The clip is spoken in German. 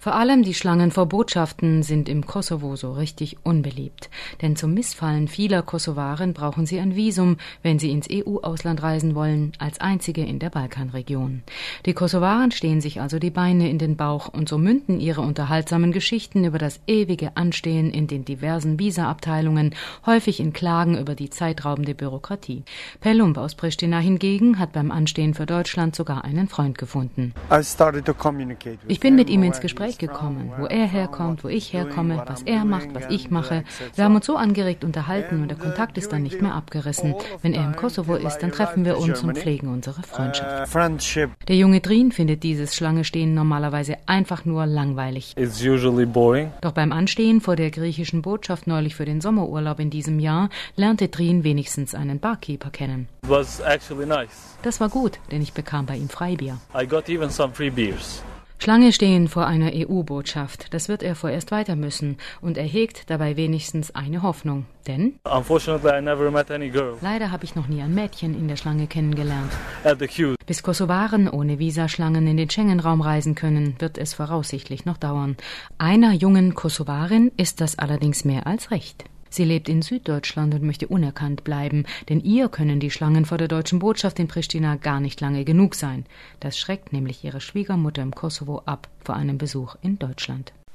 Vor allem die Schlangen vor Botschaften sind im Kosovo so richtig unbeliebt. Denn zum Missfallen vieler Kosovaren brauchen sie ein Visum, wenn sie ins EU-Ausland reisen wollen, als einzige in der Balkanregion. Die Kosovaren stehen sich also die Beine in den Bauch und so münden ihre unterhaltsamen Geschichten über das ewige Anstehen in den diversen Visa-Abteilungen häufig in Klagen über die zeitraubende Bürokratie. Pelump aus Pristina hingegen hat beim Anstehen für Deutschland sogar einen Freund gefunden. Ich bin mit ihm ins Gespräch gekommen, wo er herkommt, wo ich herkomme, was er macht, was ich mache. Wir haben uns so angeregt unterhalten und der Kontakt ist dann nicht mehr abgerissen. Wenn er im Kosovo ist, dann treffen wir uns und pflegen unsere Freundschaft. Der junge Drin findet dieses Schlangestehen normalerweise einfach nur langweilig. Doch beim Anstehen vor der griechischen Botschaft neulich für den Sommerurlaub in diesem Jahr lernte Drin wenigstens einen Barkeeper kennen. Das war gut, denn ich bekam bei ihm Freibier. Schlange stehen vor einer EU-Botschaft, das wird er vorerst weiter müssen und er hegt dabei wenigstens eine Hoffnung. Denn leider habe ich noch nie ein Mädchen in der Schlange kennengelernt. Bis Kosovaren ohne Visaschlangen in den Schengen-Raum reisen können, wird es voraussichtlich noch dauern. Einer jungen Kosovarin ist das allerdings mehr als recht. Sie lebt in Süddeutschland und möchte unerkannt bleiben, denn ihr können die Schlangen vor der deutschen Botschaft in Pristina gar nicht lange genug sein. Das schreckt nämlich ihre Schwiegermutter im Kosovo ab vor einem Besuch in Deutschland.